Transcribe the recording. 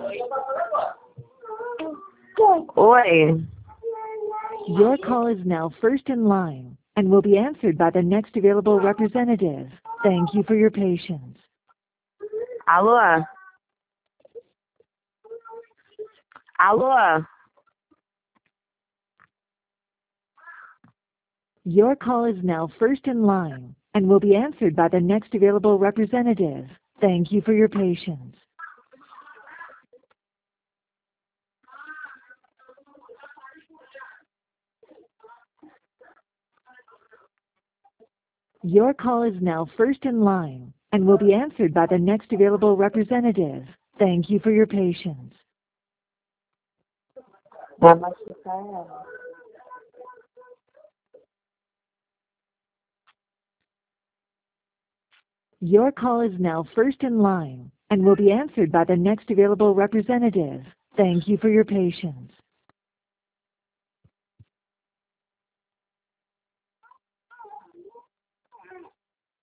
Oi. Your call is now first in line and will be answered by the next available representative. Thank you for your patience. Alô? Alô? Your call is now first in line and will be answered by the next available representative. Thank you for your patience. Your call is now first in line and will be answered by the next available representative. Thank you for your patience. Vai machucar ela. Your call is now first in line and will be answered by the next available representative. Thank you for your patience.